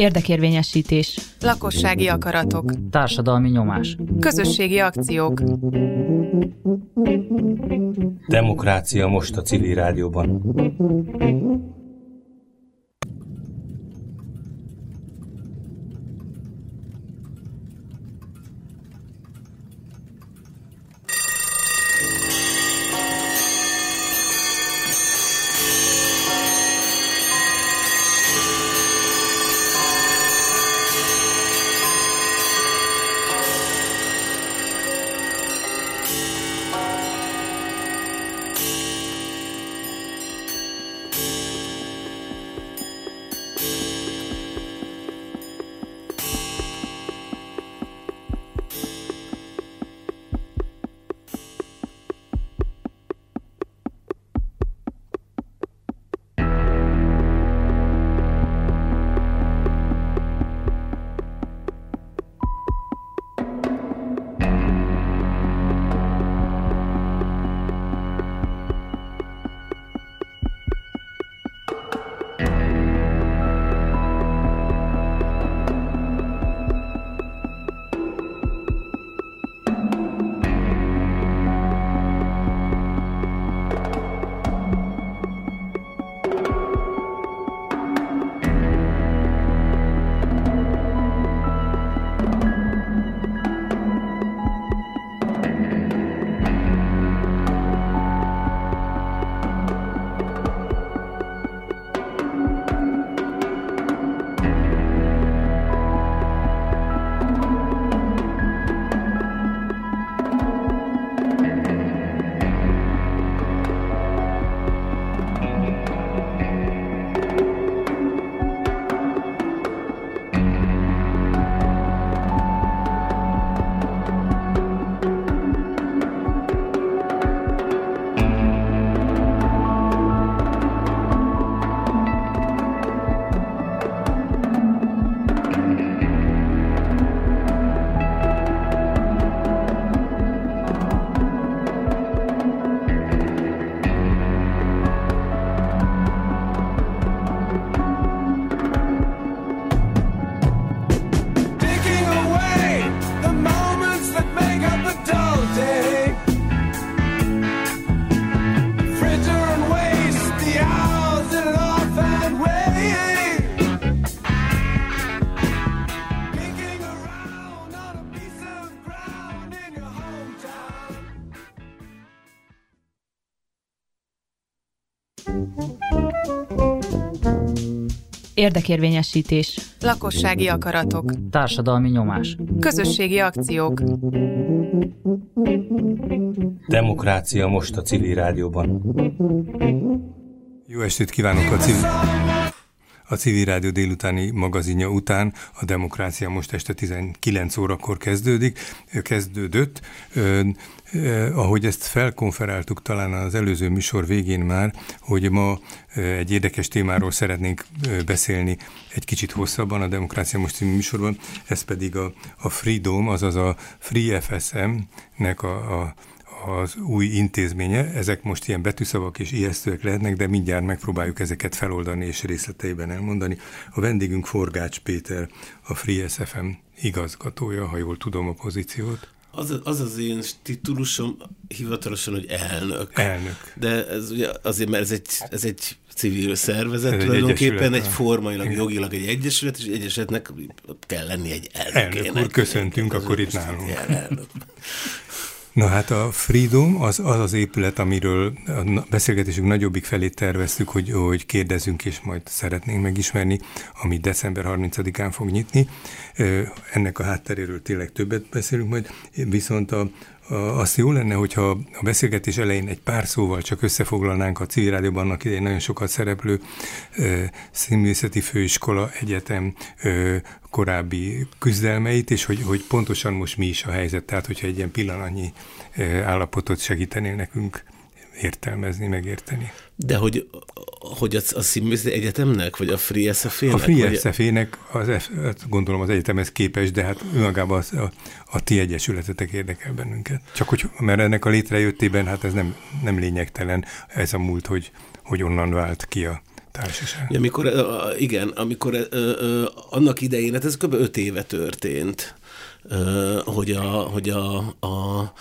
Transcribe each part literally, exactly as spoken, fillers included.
Érdekérvényesítés. Lakossági akaratok. Társadalmi nyomás. Közösségi akciók. Demokrácia most a Civil Rádióban. Érdekérvényesítés. Lakossági akaratok. Társadalmi nyomás. Közösségi akciók. Demokrácia most a Civil Rádióban. Jó estét kívánok a Civil... A Civil Rádió délutáni magazinja után a Demokrácia most este tizenkilenc órakor kezdődik, kezdődött. Eh, eh, ahogy ezt felkonferáltuk talán az előző műsor végén már, hogy ma eh, egy érdekes témáról szeretnénk eh, beszélni egy kicsit hosszabban a Demokrácia most című műsorban, ez pedig a, a Freedom, azaz a Free ef es em-nek a, a az új intézménye. Ezek most ilyen betűszavak és ijesztőek lehetnek, de mindjárt megpróbáljuk ezeket feloldani és részleteiben elmondani. A vendégünk Forgács Péter, a Free ef es em igazgatója, ha jól tudom a pozíciót. Az az, az én titulusom hivatalosan, hogy elnök. Elnök. De ez ugye azért, mert ez egy, ez egy civil szervezet, ez tulajdonképpen egy, egy formailag, igen. Jogilag egy egyesület, és egy egyesületnek kell lenni egy elnökének. Elnök úr, köszöntünk akkor itt nálunk. Elnök. Na hát a Freedom az az, az épület, amiről a beszélgetésünk nagyobbik felét terveztük, hogy, hogy kérdezzünk, és majd szeretnénk megismerni, ami december harmincadikán fog nyitni. Ennek a hátteréről tényleg többet beszélünk majd, viszont a, a, azt jó lenne, hogyha a beszélgetés elején egy pár szóval csak összefoglalnánk a Civil Rádióban annak idején nagyon sokat szereplő színművészeti főiskola, egyetem korábbi küzdelmeit, és hogy, hogy pontosan most mi is a helyzet, tehát hogyha egy ilyen pillanatnyi állapotot segítenél nekünk értelmezni, megérteni. De hogy, hogy a, a színművészeti egyetemnek, vagy a Free ef es em-nek? A Free vagy... ef es em-nek, az, gondolom az egyetemhez képest, de hát önmagában az, a, a ti egyesületetek érdekel bennünket. Csak hogy, mert ennek a létrejöttében, hát ez nem, nem lényegtelen, ez a múlt, hogy, hogy onnan vált ki a társaság. Ja, amikor, igen, amikor annak idején, hát ez kb. öt éve történt, hogy a, hogy a, a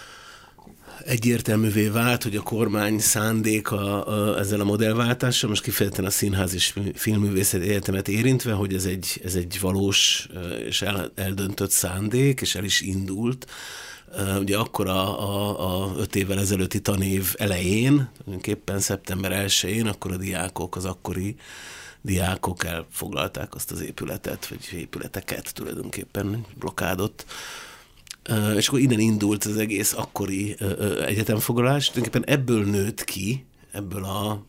egyértelművé vált, hogy a kormány szándéka a, ezzel a modellváltással, most kifejezetten a Színház és Filmművészeti Egyetemet érintve, hogy ez egy, ez egy valós és el, eldöntött szándék, és el is indult. Ugye akkor a, a, a öt évvel ezelőtti tanév elején, tulajdonképpen szeptember elsején, akkor a diákok, az akkori diákok elfoglalták azt az épületet, vagy épületeket tulajdonképpen, blokkádot. És akkor innen indult az egész akkori egyetemfoglalás. Tulajdonképpen ebből nőtt ki, ebből a,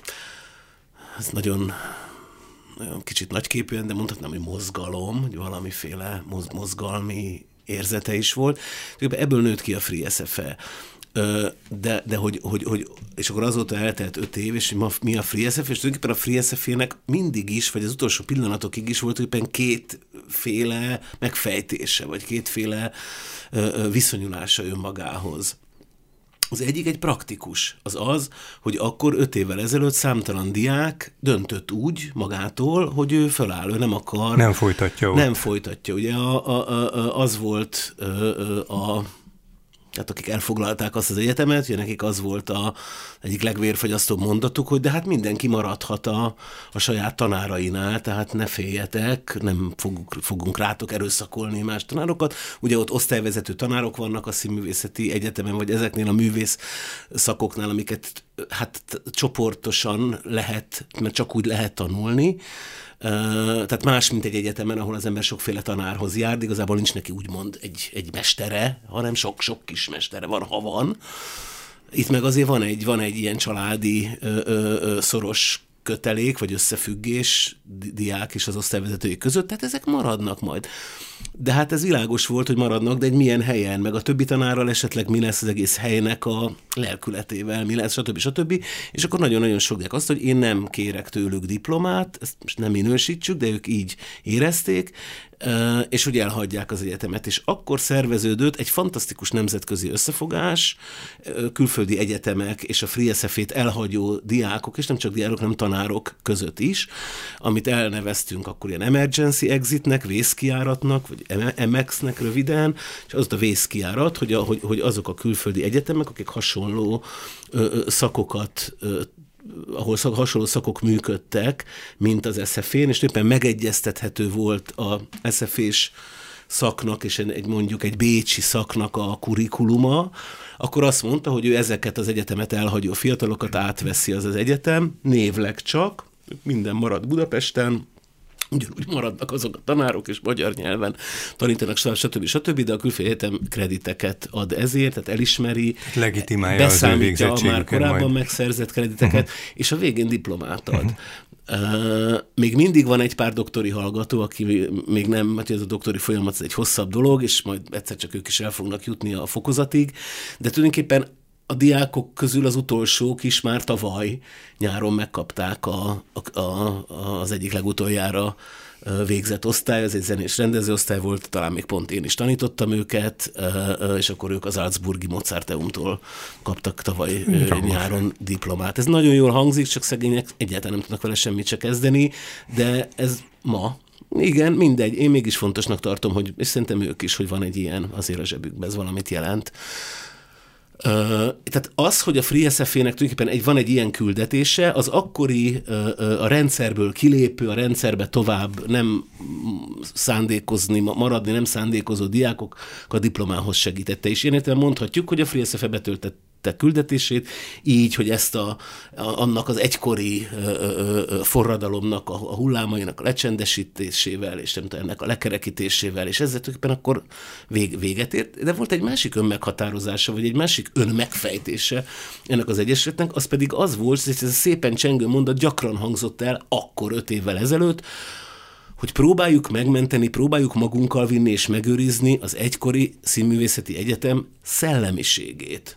ez nagyon, nagyon kicsit nagyképűen, de mondhatnám, hogy mozgalom, hogy valamiféle mozgalmi érzete is volt. Ebből nőtt ki a Free es ef e. De, de hogy, hogy, hogy, és akkor azóta eltelt öt év, és ma, mi a Free es ef e, és tulajdonképpen a Free es ef e-nek mindig is, vagy az utolsó pillanatokig is volt éppen kétféle megfejtése, vagy kétféle viszonyulása önmagához. Az egyik egy praktikus, az az, hogy akkor öt évvel ezelőtt számtalan diák döntött úgy magától, hogy ő föláll, ő nem akar. Nem folytatja ott. Nem folytatja. Ugye a, a, a, az volt a, a tehát akik elfoglalták azt az egyetemet, ugye nekik az volt a egyik legvérfagyasztóbb mondatuk, hogy de hát mindenki maradhat a, a saját tanárainál, tehát ne féljetek, nem fogunk, fogunk rátok erőszakolni más tanárokat. Ugye ott osztályvezető tanárok vannak a Színművészeti Egyetemen, vagy ezeknél a művész szakoknál, amiket hát csoportosan lehet, mert csak úgy lehet tanulni. Uh, tehát más, mint egy egyetemen, ahol az ember sokféle tanárhoz jár, de igazából nincs neki úgymond egy, egy mestere, hanem sok-sok kis mestere van, ha van. Itt meg azért van egy, van egy ilyen családi ö, ö, ö, szoros kötelék, vagy összefüggés diák és az osztályvezetői között, tehát ezek maradnak majd. De hát ez világos volt, hogy maradnak, de egy milyen helyen, meg a többi tanárral esetleg mi lesz az egész helynek a lelkületével, mi lesz, stb. stb. És akkor nagyon-nagyon sokják azt, hogy én nem kérek tőlük diplomát, ezt most nem minősítsük, de ők így érezték, és hogy elhagyják az egyetemet. És akkor szerveződött egy fantasztikus nemzetközi összefogás, külföldi egyetemek és a Free es ef e-t elhagyó diákok, és nem csak diákok, hanem tanárok között is, amit elneveztünk akkor ilyen emergency exitnek, vészkijáratnak, vagy em exnek röviden, és az a vészkijárat, hogy, a, hogy, hogy azok a külföldi egyetemek, akik hasonló ö, ö, szakokat ö, ahol szak, hasonló szakok működtek, mint az es ef é-n, és éppen megegyeztethető volt a es ef é-s szaknak, és egy mondjuk egy bécsi szaknak a kurikuluma, akkor azt mondta, hogy ő ezeket az egyetemet elhagyó fiatalokat átveszi az az egyetem, névleg csak, minden marad Budapesten, ugyanúgy maradnak azok a tanárok, és magyar nyelven tanítanak, stb. stb., de a külföldi egyetem krediteket ad ezért, tehát elismeri, legitimálja beszámítja az a már korábban majd megszerzett krediteket, uh-huh. és a végén diplomát ad. Uh, még mindig van egy pár doktori hallgató, aki még nem, hát ez a doktori folyamat egy hosszabb dolog, és majd egyszer csak ők is el fognak jutni a fokozatig, de tulajdonképpen a diákok közül az utolsók is már tavaly nyáron megkapták a, a, a, az egyik legutoljára végzett osztály, ez egy zenés rendezőosztály volt, talán még pont én is tanítottam őket, és akkor ők az Salzburgi Mozarteumtól kaptak tavaly Jogos. nyáron diplomát. Ez nagyon jól hangzik, csak szegények egyáltalán nem tudnak vele semmit se kezdeni, de ez ma, igen, mindegy, én mégis fontosnak tartom, hogy, és szerintem ők is, hogy van egy ilyen azért a zsebükben, ez valamit jelent. Uh, tehát az, hogy a Free es ef é-nek tulajdonképpen egy, van egy ilyen küldetése, az akkori uh, a rendszerből kilépő, a rendszerbe tovább nem szándékozni, maradni, nem szándékozó diákok a diplomához segítette. És én értelemben mondhatjuk, hogy a Free es ef é betöltette küldetését, így, hogy ezt a, a, annak az egykori ö, ö, forradalomnak, a, a hullámainak a lecsendesítésével, és nem tudom, ennek a lekerekítésével, és ezzel tulajdonképpen akkor vég, véget ért. De volt egy másik önmeghatározása, vagy egy másik önmegfejtése ennek az egyesületnek, az pedig az volt, hogy ez a szépen csengő mondat gyakran hangzott el akkor öt évvel ezelőtt, hogy próbáljuk megmenteni, próbáljuk magunkkal vinni és megőrizni az egykori Színművészeti Egyetem szellemiségét.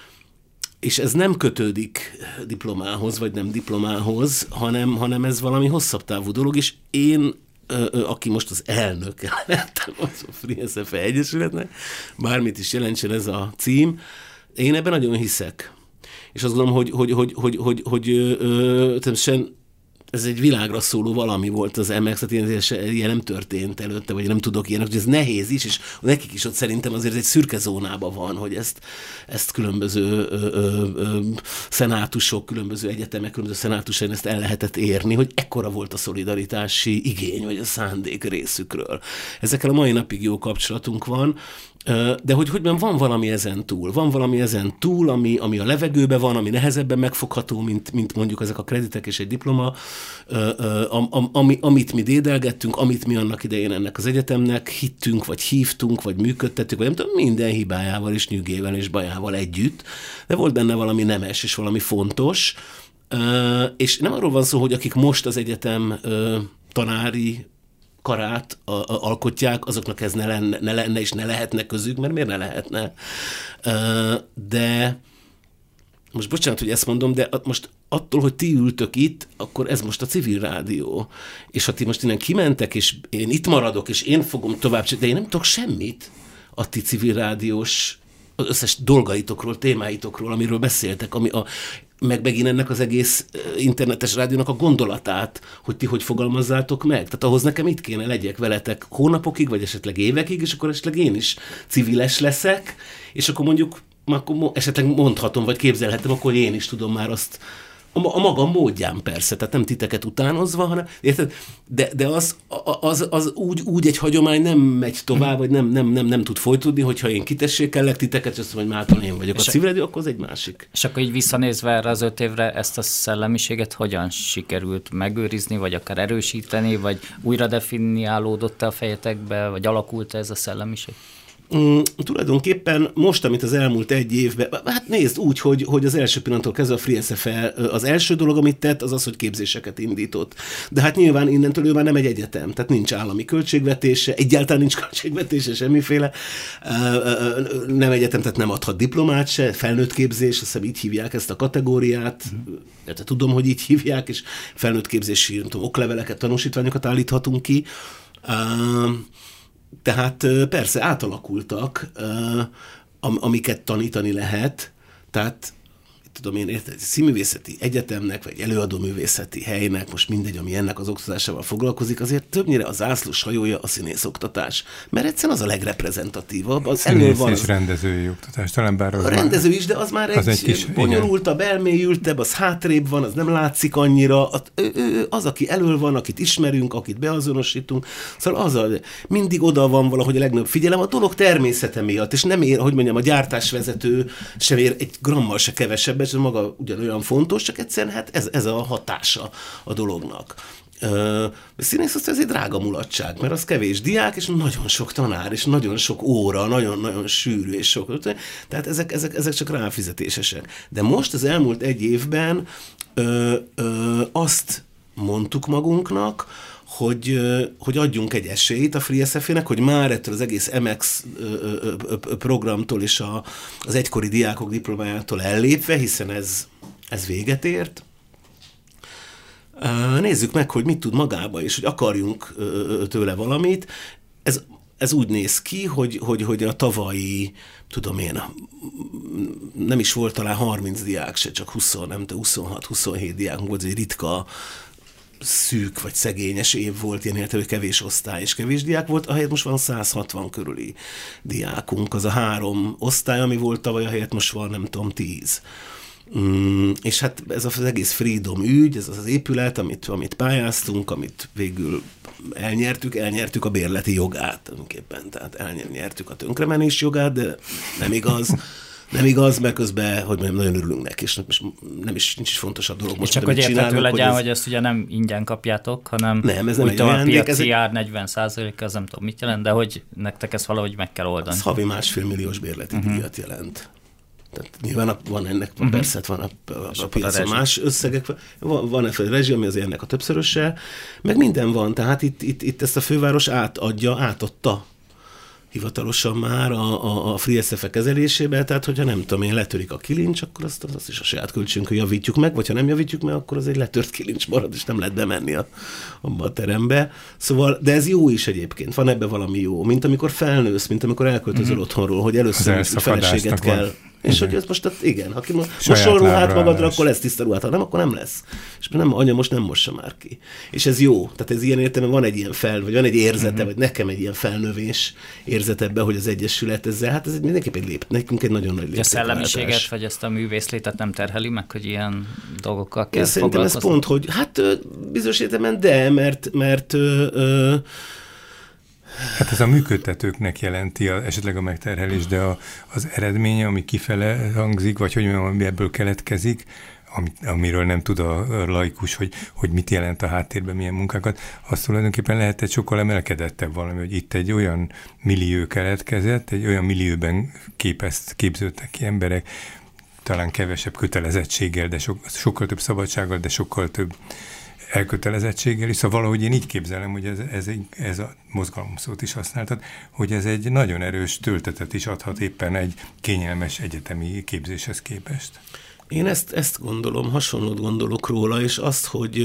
És ez nem kötődik diplomához, vagy nem diplomához, hanem, hanem ez valami hosszabb távú dolog, és én, aki most az elnök lettem az a Free es ef é Egyesületnek, bármit is jelentsen ez a cím, én ebben nagyon hiszek. És azt gondolom, hogy, hogy, hogy, hogy, hogy, hogy ö, természetesen ez egy világra szóló valami volt az em iksz, tehát ilyen, ilyen nem történt előtte, vagy nem tudok ilyenek, hogy ez nehéz is, és nekik is ott szerintem azért egy szürke zónában van, hogy ezt, ezt különböző ö, ö, ö, szenátusok, különböző egyetemek, különböző szenátusain ezt el lehetett érni, hogy ekkora volt a szolidaritási igény, vagy a szándék részükről. Ezekkel a mai napig jó kapcsolatunk van, de hogy, hogy van valami ezen túl, van valami ezen túl, ami, ami a levegőben van, ami nehezebben megfogható, mint, mint mondjuk ezek a kreditek és egy diploma, ami, amit mi dédelgettünk, amit mi annak idején ennek az egyetemnek hittünk, vagy hívtunk, vagy működtettük, vagy nem tudom, minden hibájával és nyűgével és bajával együtt, de volt benne valami nemes és valami fontos, és nem arról van szó, hogy akik most az egyetem tanári karát a, a, alkotják, azoknak ez ne lenne, ne lenne és ne lehetne közük, mert miért ne lehetne? De most bocsánat, hogy ezt mondom, de most attól, hogy ti ültök itt, akkor ez most a civil rádió. És ha ti most innen kimentek, és én itt maradok, és én fogom tovább, de én nem tudok semmit a ti civil rádiós az összes dolgaitokról, témáitokról, amiről beszéltek, ami a meg megint ennek az egész internetes rádiónak a gondolatát, hogy ti hogy fogalmazzátok meg. Tehát ahhoz nekem itt kéne legyek veletek hónapokig, vagy esetleg évekig, és akkor esetleg én is civiles leszek, és akkor mondjuk akkor esetleg mondhatom, vagy képzelhetem, akkor én is tudom már azt a, a maga módján persze, tehát nem titeket utánozva, hanem, érted? De, de az, az, az úgy, úgy egy hagyomány nem megy tovább, vagy nem, nem, nem, nem tud folytódni, hogyha én kitessékellek titeket, és azt mondom, hogy mától én vagyok és a civil rádió, akkor az egy másik. És akkor így visszanézve erre az öt évre, ezt a szellemiséget hogyan sikerült megőrizni, vagy akár erősíteni, vagy újra definiálódott-e a fejetekbe, vagy alakult-e ez a szellemiség? Mm, tulajdonképpen most, amit az elmúlt egy évben, hát nézd úgy, hogy, hogy az első pillanattól kezdve a Free es ef e az első dolog, amit tett, az az, hogy képzéseket indított. De hát nyilván innentől ő már nem egy egyetem, tehát nincs állami költségvetése, egyáltalán nincs költségvetése, semmiféle, nem egyetem, tehát nem adhat diplomát se, felnőtt képzés, azt hiszem így hívják ezt a kategóriát, mm. tehát tudom, hogy így hívják, és felnőtt képzési, nem tudom, okleveleket, tanúsítványokat állíthatunk ki. Tehát persze átalakultak, amiket tanítani lehet, tehát tudom én, érted, színművészeti egyetemnek, vagy előadóművészeti helynek, most mindegy, ami ennek az oktatásával foglalkozik, azért többnyire a zászlós hajója a színészoktatás. Mert egyszerűen az a legreprezentatívabb. Az színész van, és az... rendezői oktatás. Talán bár az a rendező is, de az már az egy, egy kis, bonyolultabb, elmélyültebb, az hátrébb van, az nem látszik annyira. Az, aki elől van, akit ismerünk, akit beazonosítunk, szóval az a, mindig oda van valahogy a legnagyobb figyelem, a dolog természete miatt, és nem ér, hogy mondjam, a gyártásvezető sem ér egy grammal se kevesebb, ez maga ugyanolyan fontos, csak egyszerűen hát ez, ez a hatása a dolognak. A színész az egy drága mulatság, mert az kevés diák, és nagyon sok tanár, és nagyon sok óra, nagyon-nagyon sűrű, és sok. Tehát ezek, ezek, ezek csak ráfizetésesek. De most az elmúlt egy évben ö, ö, azt mondtuk magunknak, hogy, hogy adjunk egy esélyt a Free es ef e-nek, hogy már ettől az egész em iksz programtól és a, az egykori diákok diplomájától ellépve, hiszen ez, ez véget ért. Nézzük meg, hogy mit tud magába, és hogy akarjunk tőle valamit. Ez, ez úgy néz ki, hogy, hogy, hogy a tavalyi, tudom én, nem is volt talán harminc diák se, csak húsz, nem tudom, huszonhat huszonhét diák volt, ez egy ritka szűk vagy szegényes év volt, ilyen értelő, kevés osztály és kevés diák volt, ahelyett most van száz hatvan körüli diákunk. Az a három osztály, ami volt tavaly, ahelyett most van, nem tudom, tíz. Mm, és hát ez az egész Freedom ügy, ez az az épület, amit, amit pályáztunk, amit végül elnyertük, elnyertük a bérleti jogát tulajdonképpen, tehát elnyertük a tönkremenés jogát, de nem igaz. Nem igaz, mert közben, hogy mondjam, nagyon örülünk neki, és nem is, nincs is fontosabb dolog most, csak hogy érthető legyen, hogy, ez... hogy ezt ugye nem ingyen kapjátok, hanem nem, ez nem úgy a piaci ez ár negyven százalék, az nem tudom mit jelent, de hogy nektek ezt valahogy meg kell oldani. Az havi másfél milliós bérleti uh-huh. díjat jelent. Tehát nyilván van ennek, uh-huh. persze van a, a, a piacon más összegek, van, van egy rezsi, ami azért ennek a többszöröse, meg minden van, tehát itt, itt, itt ezt a főváros átadja, átadta hivatalosan már a, a, a Free es ef e kezelésébe, tehát hogyha nem tudom én, letörik a kilincs, akkor azt, azt is a saját költségünkön javítjuk meg, vagy ha nem javítjuk meg, akkor az egy letört kilincs marad, és nem lehet bemenni a, abba a terembe. Szóval, de ez jó is egyébként, van ebbe valami jó, mint amikor felnősz, mint amikor elköltözöl mm-hmm. otthonról, hogy először feleséget kell És igen. Hogy ez most, igen, ha mosol ruhát magadra, akkor lesz tiszta ruhát, ha nem, akkor nem lesz. És nem, anya most nem mossa már ki. És ez jó. Tehát ez ilyen értelemben van egy ilyen fel, vagy van egy érzete, uh-huh. vagy nekem egy ilyen felnövés érzet ebben, hogy az Egyesület ezzel, hát ez mindenképp egy lép, nekünk egy nagyon nagy léptékváltás. A szellemiséget, vagy ezt a művészlétet nem terheli meg, hogy ilyen dolgokkal kell Én szerintem ez pont, hogy hát bizonyos értelemben de, mert, mert ö, ö, hát ez a működtetőknek jelenti a, esetleg a megterhelés, de a, az eredménye, ami kifele hangzik, vagy hogy mondjam, ami ebből keletkezik, amit, amiről nem tud a laikus, hogy, hogy mit jelent a háttérben, milyen munkákat, az tulajdonképpen lehet egy sokkal emelkedettebb valami, hogy itt egy olyan millió keletkezett, egy olyan millióben képezt, képződtek ki emberek, talán kevesebb kötelezettséggel, de so, sokkal több szabadsággal, de sokkal több elkötelezettséggel, és szóval valahogy én így képzelem, hogy ez, ez, ez a mozgalomszót is használtad, hogy ez egy nagyon erős töltetet is adhat éppen egy kényelmes egyetemi képzéshez képest. Én ezt, ezt gondolom, hasonlót gondolok róla, és azt, hogy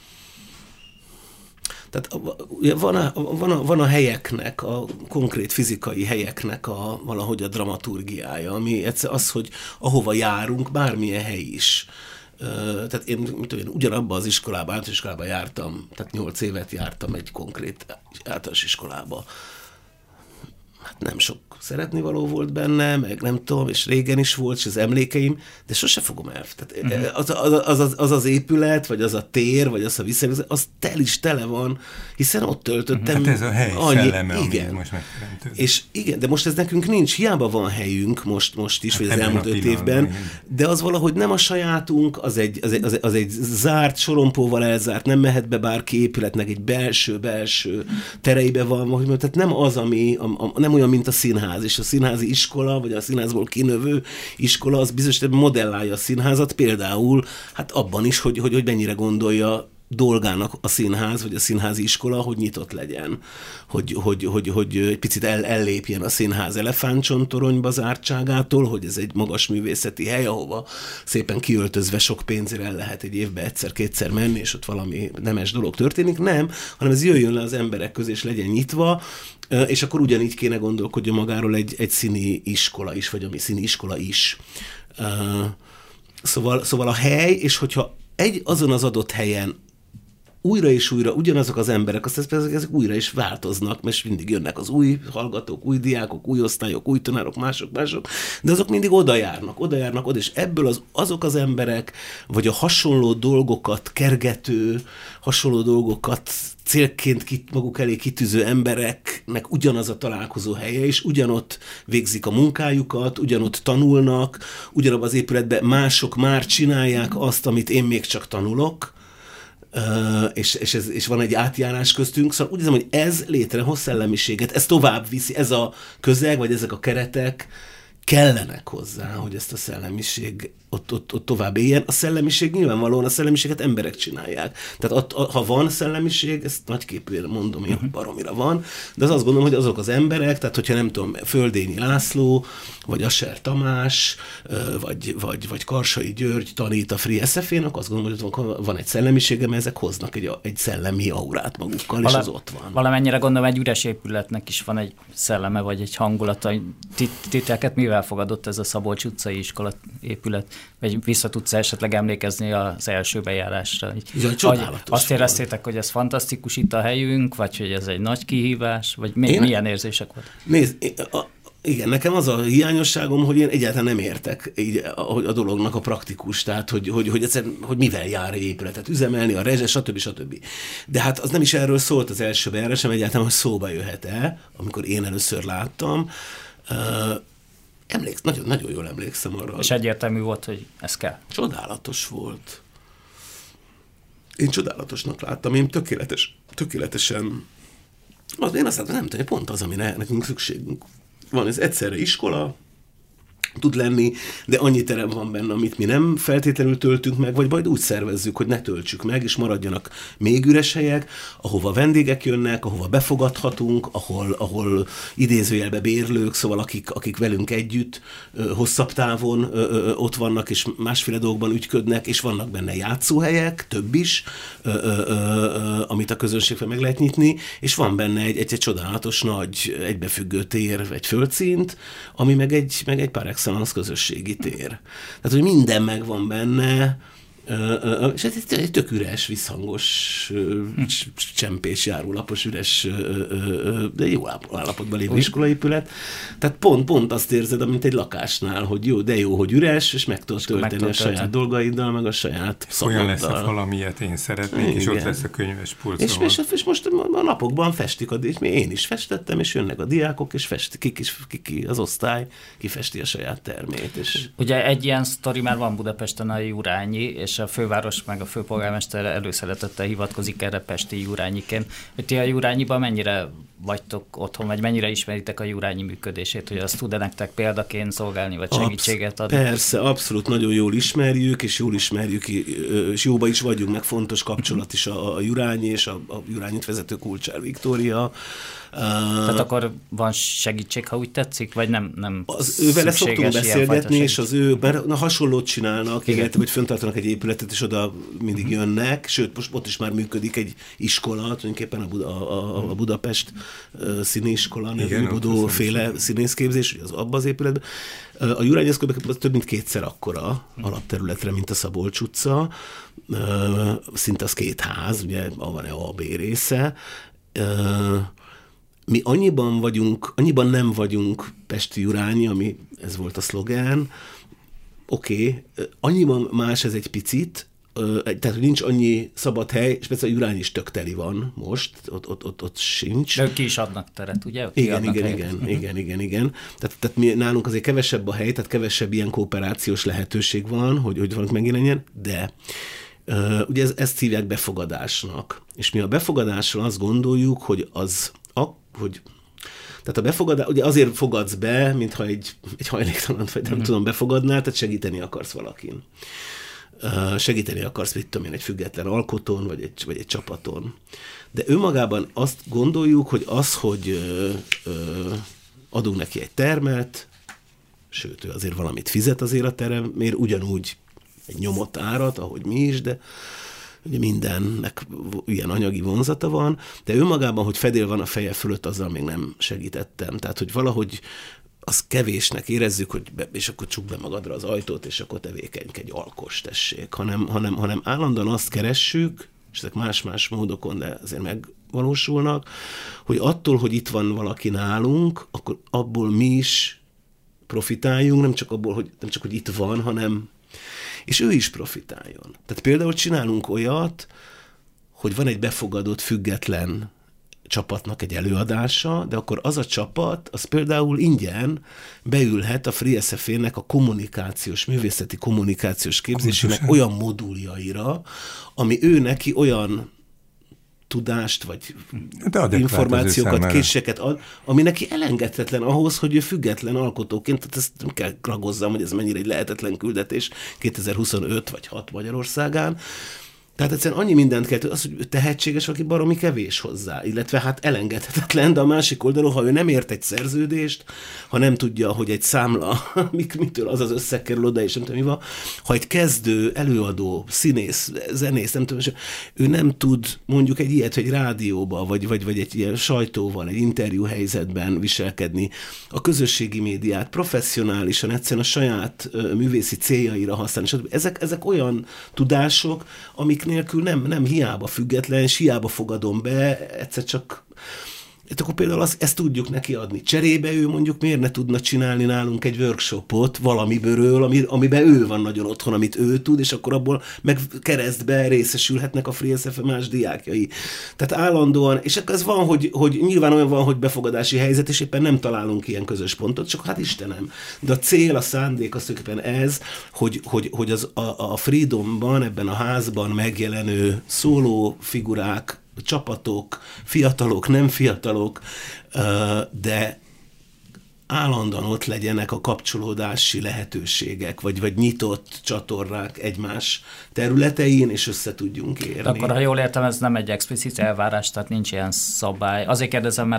tehát van a, van, a, van a helyeknek, a konkrét fizikai helyeknek a, valahogy a dramaturgiája, ami az, hogy ahova járunk, bármilyen hely is. Tehát én, mit tudom, én ugyanabban az iskolában, általános iskolában jártam, tehát nyolc évet jártam egy konkrét általános iskolába. Hát nem sok szeretnivaló volt benne, meg nem tudom, és régen is volt, és az emlékeim, de sose fogom el. Tehát uh-huh. az, az, az, az, az az épület, vagy az a tér, vagy az a visszajelzés, az tel is tele van, hiszen ott töltöttem. Hát ez a hely annyi, szelleme, igen. most megteremtődik. És igen, de most ez nekünk nincs, hiába van helyünk most, most is, hát vagy az elmúlt öt évben, igen. De az valahogy nem a sajátunk, az egy, az, egy, az, egy, az egy zárt, sorompóval elzárt, nem mehet be bárki épületnek egy belső-belső tereibe van, tehát nem az, ami, a, a, nem olyan, mint a színház, és a színházi iskola, vagy a színházból kinövő iskola, az bizonyos modellálja a színházat, például hát abban is, hogy, hogy, hogy mennyire gondolja dolgának a színház, vagy a színházi iskola, hogy nyitott legyen, hogy, hogy, hogy, hogy egy picit el, ellépjen a színház elefántcsontoronyba zártságától, hogy ez egy magas művészeti hely, ahova szépen kiöltözve sok pénzért el lehet egy évbe egyszer-kétszer menni, és ott valami nemes dolog történik, nem, hanem ez jöjjön le az emberek közé, és legyen nyitva, és akkor ugyanígy kéne gondolkodjon magáról egy, egy színi iskola is, vagy ami színi iskola is. Szóval, szóval a hely, és hogyha egy azon az adott helyen újra és újra ugyanazok az emberek, azt ezek, ezek újra is változnak, mert mindig jönnek az új hallgatók, új diákok, új osztályok, új tanárok, mások, mások, de azok mindig oda járnak, oda járnak oda, és ebből az, azok az emberek, vagy a hasonló dolgokat kergető, hasonló dolgokat célként kit, maguk elé kitűző embereknek ugyanaz a találkozó helye, és ugyanott végzik a munkájukat, ugyanott tanulnak, ugyanabban az épületben mások már csinálják azt, amit én még csak tanulok, Uh, és, és, ez, és van egy átjárás köztünk, szóval úgy hiszem, hogy ez létrehoz szellemiséget, ez tovább viszi, ez a közeg, vagy ezek a keretek kellenek hozzá, hogy ezt a szellemiség ott, ott, ott tovább éljen. A szellemiség nyilvánvalóan, a szellemiséget emberek csinálják. Tehát ott, ha van szellemiség, ezt nagyképűen mondom, hogy uh-huh. baromira van, de az azt gondolom, hogy azok az emberek, tehát hogyha nem tudom, Földényi László, vagy Asser Tamás, vagy, vagy, vagy Karsai György tanít a Free es ef ének, azt gondolom, hogy van egy szellemisége, mert ezek hoznak egy, egy szellemi aurát magukkal, Vala, és az ott van. Valamennyire gondolom, egy üres épületnek is van egy szelleme, vagy egy hangulata. Titeket mivel fogadott ez a Szabolcs utcai iskola épület? Vagy vissza tudsz esetleg emlékezni az első bejárásra? Jaj, csodálatos. Azt éreztétek, hogy ez fantasztikus itt a helyünk, vagy hogy ez egy nagy kihívás, vagy mi, én, milyen érzések volt? Nézd, a, igen, nekem az a hiányosságom, hogy én egyáltalán nem értek így a, a dolognak a praktikus, tehát hogy, hogy, hogy, egyszer, hogy mivel jár egy épületet üzemelni, a rezse, stb. stb. De hát az nem is erről szólt az első bejárás, sem egyáltalán, hogy szóba jöhet-e, amikor én először láttam. Uh, Emléksz, nagyon, nagyon jól emlékszem arra. És egyértelmű volt, hogy ez kell. Csodálatos volt. Én csodálatosnak láttam, én tökéletes, tökéletesen, az, én azt láttam, nem tudom, pont az, amire nekünk szükségünk van. Ez egyszerre iskola, tud lenni, de annyi terem van benne, amit mi nem feltétlenül töltünk meg, vagy majd úgy szervezzük, hogy ne töltsük meg, és maradjanak még üres helyek, ahova vendégek jönnek, ahova befogadhatunk, ahol, ahol idézőjelbe bérlők, szóval akik, akik velünk együtt ö, hosszabb távon ö, ö, ott vannak, és másféle dolgokban ügyködnek, és vannak benne játszóhelyek, több is, ö, ö, ö, ö, amit a közönségben meg lehet nyitni, és van benne egy, egy, egy csodálatos nagy egybefüggő tér, egy földszint, ami meg egy, meg egy pár excellence közösségi tér. Tehát, hogy minden megvan benne, és ez egy tök üres, visszhangos, csempés, járólapos, üres, de jó állapotban lévő iskolaépület. Tehát pont, pont azt érzed, mint egy lakásnál, hogy jó, de jó, hogy üres, és meg tudod tölteni meg a saját tölteni. dolgaiddal, meg a saját szabaddal. Olyan lesz, valamilyet én szeretnék, igen. És ott lesz a könyves polc. És, és, és most a napokban festik, és én is festettem, és jönnek a diákok, és festik, ki, ki, ki az osztály, kifesti a saját termét. És... Ugye egy ilyen sztori már van Budapesten, a Jurányi, és a főváros meg a főpolgármester előszeretettel hivatkozik erre pesti Jurányiként. Hogy ti a Jurányiban mennyire vagytok otthon, vagy mennyire ismeritek a Jurányi működését, hogy azt tud-e nektek példaként szolgálni, vagy segítséget adni? Persze, abszolút nagyon jól ismerjük, és jól ismerjük, és jóba is vagyunk, meg fontos kapcsolat is a, a Jurányi és a, a Jurányit vezető Kulcsár Viktória. Tehát akkor van segítség, ha úgy tetszik, vagy nem, nem az ővele szoktunk beszélgetni, és az ő, mert na, hasonlót csinálnak, igen, hogy föntartanak egy épületet, és oda mindig uh-huh. jönnek, sőt, most ott is már működik egy iskola, tulajdonképpen a, Buda, a, a Budapest uh, színiskola, nevű Budó-féle színészképzés, az abban az épületben. Uh, a Jurányi eszközben több mint kétszer akkora uh-huh. alapterületre, mint a Szabolcs utca, uh, szinte az két ház, ugye van egy A B része, uh, mi annyiban vagyunk, annyiban nem vagyunk pesti Jurányi, ami ez volt a szlogán, oké, okay, annyiban más ez egy picit, tehát hogy nincs annyi szabad hely, és persze a Jurányi is tök teli van most, ott, ott, ott, ott sincs. De ők ki is adnak teret, ugye? Ki igen, igen, igen, igen, igen, igen, igen. Tehát, tehát mi, nálunk azért kevesebb a hely, tehát kevesebb ilyen kooperációs lehetőség van, hogy, hogy valami megjelenjen, de uh, ugye ez, ezt hívják befogadásnak. És mi a befogadással azt gondoljuk, hogy az hogy tehát a befogadás, ugye azért fogadsz be, mintha egy, egy hajléktalant, vagy nem uh-huh. tudom, befogadnál, tehát segíteni akarsz valakin. Uh, segíteni akarsz, mit tudom én, egy független alkotón, vagy egy, vagy egy csapaton. De önmagában azt gondoljuk, hogy az, hogy uh, uh, adunk neki egy termet, sőt, ő azért valamit fizet azért a teremért, ugyanúgy egy nyomott árat, ahogy mi is, de ugye mindennek ilyen anyagi vonzata van, de önmagában, hogy fedél van a feje fölött, azzal még nem segítettem. Tehát, hogy valahogy az kevésnek érezzük, hogy be, és akkor csukd be magadra az ajtót, és akkor tevékenykedj, alkoss, tessék, hanem, hanem, hanem állandóan azt keressük, és ezek más-más módokon, de azért megvalósulnak, hogy attól, hogy itt van valaki nálunk, akkor abból mi is profitáljunk, nem csak abból, hogy, nem csak, hogy itt van, hanem és ő is profitáljon. Tehát például csinálunk olyat, hogy van egy befogadott, független csapatnak egy előadása, de akkor az a csapat, az például ingyen beülhet a Free es ef é-nek a kommunikációs, művészeti kommunikációs képzésének olyan moduljaira, ami ő neki olyan tudást, vagy információkat, készségeket ad, ami neki elengedhetetlen ahhoz, hogy ő független alkotóként, tehát ezt nem kell ragozzam, hogy ez mennyire egy lehetetlen küldetés kétezer-huszonöt vagy hat Magyarországán. Tehát egyszerűen annyi mindent kell, az, hogy tehetséges, valaki baromi kevés hozzá, illetve hát elengedhetetlen, de a másik oldalon, ha ő nem ért egy szerződést, ha nem tudja, hogy egy számla, mitől az az összeg kerül oda, és nem tudom mi van, ha egy kezdő, előadó, színész, zenész, nem tudom, ő nem tud mondjuk egy ilyet, hogy rádióba, vagy, vagy, vagy egy ilyen sajtóval, egy interjú helyzetben viselkedni, a közösségi médiát professzionálisan, egyszerűen a saját művészi céljaira használni. Ezek, ezek olyan tudások, amik nélkül nem, nem hiába független, és hiába fogadom be, egyszer csak, akkor például azt, ezt tudjuk neki adni. Cserébe ő mondjuk miért ne tudna csinálni nálunk egy workshopot valamiből, ami, amiben ő van nagyon otthon, amit ő tud, és akkor abból meg keresztbe részesülhetnek a Free es ef más diákjai. Tehát állandóan, és ez van, hogy, hogy nyilván olyan van, hogy befogadási helyzet, és éppen nem találunk ilyen közös pontot, csak hát Istenem. De a cél, a szándék az éppen ez, hogy, hogy, hogy az, a, a Freedomban, ebben a házban megjelenő szóló figurák, csapatok, fiatalok, nem fiatalok, de állandóan ott legyenek a kapcsolódási lehetőségek, vagy, vagy nyitott csatornák egymás területein, és össze tudjunk érni. Akkor, ha jól értem, ez nem egy explicit elvárás, tehát nincs ilyen szabály. Azért kérdezem, mert a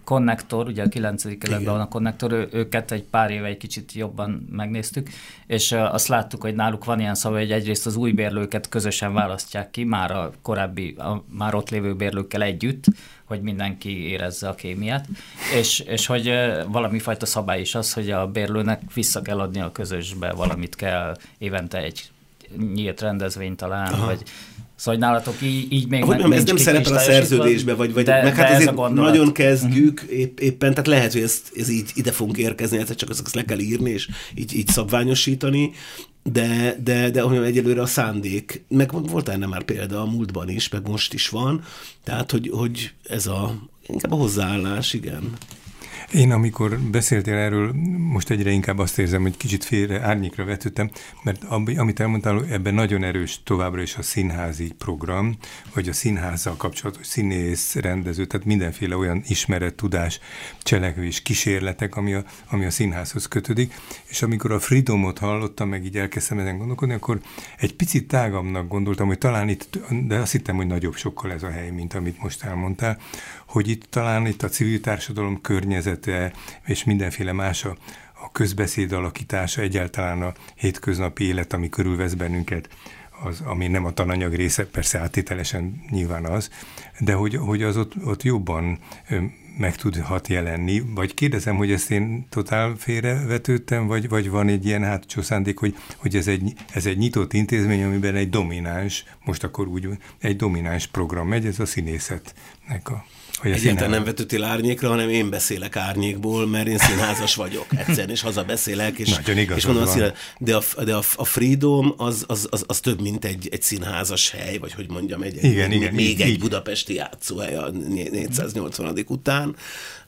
Konnektor, ugye a kilencedik keletben van a Konnektor, ő, őket egy pár éve egy kicsit jobban megnéztük, és uh, azt láttuk, hogy náluk van ilyen szava, hogy egyrészt az új bérlőket közösen választják ki, már a korábbi, a már ott lévő bérlőkkel együtt, hogy mindenki érezze a kémiát, és, és hogy uh, valami fajta szabály is az, hogy a bérlőnek vissza kell adni a közösbe, valamit kell évente egy nyílt rendezvényt talán, Aha. vagy szóval nálatok így, így még hogy meg, ez nem szerepel a szerződésbe, vagy, vagy de, meg de hát azért nagyon kezdjük uh-huh. épp, éppen, tehát lehet, hogy ezt, ez így ide fogunk érkezni, ezt csak ezt le kell írni, és így, így szabványosítani, de, de, de olyan egyelőre a szándék, meg volt ennek már példa a múltban is, meg most is van, tehát, hogy, hogy ez a, inkább a hozzáállás, igen. Én amikor beszéltél erről, most egyre inkább azt érzem, hogy kicsit félre árnyékra vetődtem, mert amit elmondtál, ebben nagyon erős továbbra is a színházi program, vagy a színházzal kapcsolatos színész, rendező, tehát mindenféle olyan ismeret, tudás, cselekvés, kísérletek, ami a, ami a színházhoz kötődik, és amikor a Freedomot hallottam, meg így elkezdtem ezen gondolkodni, akkor egy picit tágabbnak gondoltam, hogy talán itt, de azt hittem, hogy nagyobb sokkal ez a hely, mint amit most elmondtál, hogy itt talán itt a civil társadalom környezete és mindenféle más a, a közbeszéd alakítása, egyáltalán a hétköznapi élet, ami körülvesz bennünket, az, ami nem a tananyag része, persze áttételesen nyilván az, de hogy, hogy az ott, ott jobban meg tudhat jelenni, vagy kérdezem, hogy ezt én totál félrevetődtem, vagy, vagy van egy ilyen hátsó szándék, hogy, hogy ez, egy, ez egy nyitott intézmény, amiben egy domináns, most akkor úgy, egy domináns program megy, ez a színészetnek a Egyáltalán nem vetődtél árnyékra, hanem én beszélek árnyékból, mert én színházas vagyok egyszerűen, és haza beszélek, és, és mondom, színház, de, a, de a, a Freedom az, az, az, az több, mint egy, egy színházas hely, vagy hogy mondjam, egy, igen, egy, igen, még így, egy így. budapesti játszóhely a négyszáznyolcvadik után.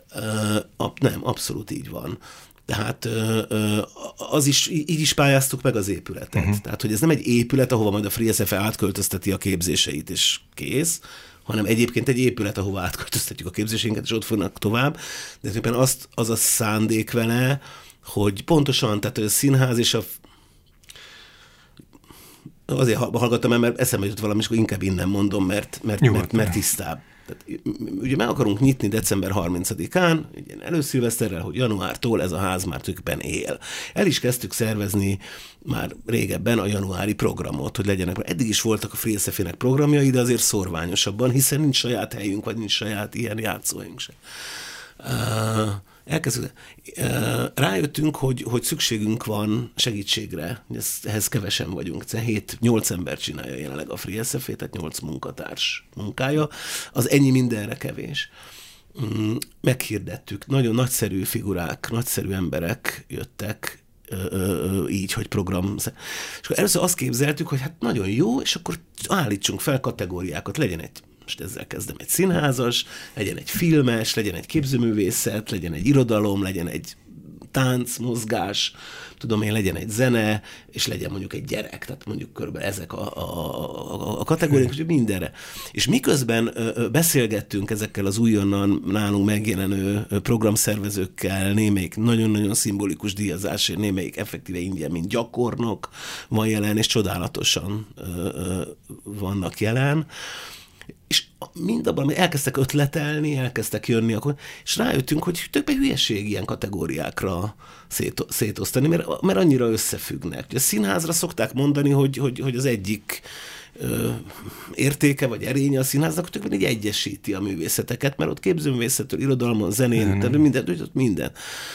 Uh, nem, abszolút így van. Tehát az is, így is pályáztuk meg az épületet. Uh-huh. Tehát, hogy ez nem egy épület, ahova majd a Free es ef e átköltözteti a képzéseit, és kész, hanem egyébként egy épület, ahova átköltöztetjük a képzéseinket, és ott fognak tovább. De éppen azt, az a szándék vele, hogy pontosan, tehát a színház és a... Azért hallgattam el, mert eszembe jutott valami, és akkor inkább innen mondom, mert, mert, mert, mert tisztább. Tehát, ugye meg akarunk nyitni december harmincadikán, egy ilyen előszilveszterrel, hogy januártól ez a ház már tulajdonképpen él. El is kezdtük szervezni már régebben a januári programot, hogy legyenek. Eddig is voltak a Free es ef e-nek programjai, de azért szorványosabban, hiszen nincs saját helyünk, vagy nincs saját ilyen játszóhelyünk se. Uh, elkezdünk. Uh, rájöttünk, hogy, hogy szükségünk van segítségre, ez, ehhez kevesen vagyunk. hét-nyolc ember csinálja jelenleg a Free es ef e, tehát nyolc munkatárs munkája. Az ennyi mindenre kevés. Um, meghirdettük. Nagyon nagyszerű figurák, nagyszerű emberek jöttek, Ö, ö, így, hogy program. És akkor először azt képzeltük, hogy hát nagyon jó, és akkor állítsunk fel kategóriákat, legyen egy, most ezzel kezdem, egy színházas, legyen egy filmes, legyen egy képzőművészet, legyen egy irodalom, legyen egy tánc, mozgás, tudom én, legyen egy zene, és legyen mondjuk egy gyerek, tehát mondjuk körülbelül ezek a, a, a kategóriák, hogy mindenre. És miközben ö, beszélgettünk ezekkel az újonnan nálunk megjelenő programszervezőkkel, némelyik nagyon-nagyon szimbolikus díjazásért, némelyik effektíve ingyen, mint gyakornok van jelen, és csodálatosan ö, ö, vannak jelen, és mindabban, amit elkezdtek ötletelni, elkezdtek jönni, akkor, és rájöttünk, hogy többen hülyeség ilyen kategóriákra szét, szétosztani, mert, mert annyira összefüggnek. A színházra szokták mondani, hogy, hogy, hogy az egyik ö, értéke vagy erénye a színháznak, hogy így egyesíti a művészeteket, mert ott képzőművészettől, irodalmon, zenén, mm. tehát minden, minden.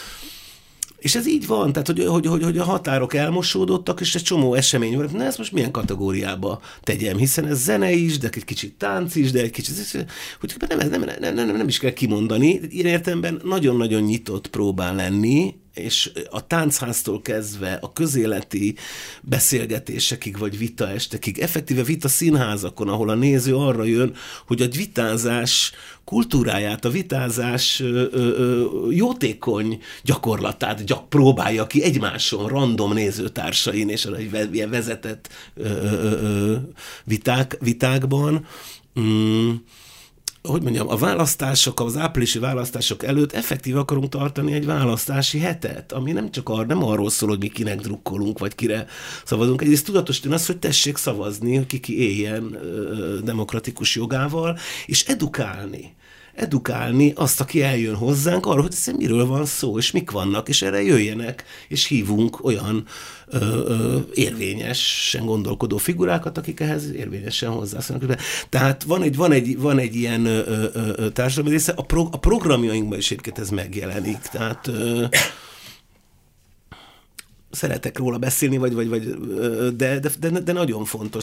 És ez így van, tehát hogy, hogy, hogy, hogy a határok elmosódottak, és egy csomó esemény van, na ezt most milyen kategóriába tegyem, hiszen ez zene is, de egy kicsit tánc is, de egy kicsit, hogy nem, nem, nem, nem, nem is kell kimondani, ilyen értelemben nagyon-nagyon nyitott próbál lenni, és a táncháztól kezdve a közéleti beszélgetésekig, vagy vitaestekig, effektíve vita színházakon, ahol a néző arra jön, hogy a vitázás kultúráját, a vitázás ö, ö, jótékony gyakorlatát gyak, próbálja ki egymáson, random nézőtársain, és egy vezetett ö, ö, ö, viták, vitákban. Mm. Hogy mondjam, a választások, az áprilisi választások előtt effektív akarunk tartani egy választási hetet, ami nem csak ar, nem arról szól, hogy mi kinek drukkolunk, vagy kire szavazunk. Egyrészt tudatosítani az, hogy tessék szavazni, ki ki éljen ö, demokratikus jogával, és edukálni. edukálni azt, aki eljön hozzánk arra, hogy ez miről van szó, és mik vannak, és erre jöjjenek, és hívunk olyan ö, ö, érvényesen gondolkodó figurákat, akik ehhez érvényesen hozzászólnak. Tehát van egy, van egy, van egy ilyen ö, ö, társadalmi része, a, pro, a programjainkban is egyébként ez megjelenik. Tehát ö, szeretek róla beszélni, vagy, vagy, vagy, de, de, de, de nagyon fontos.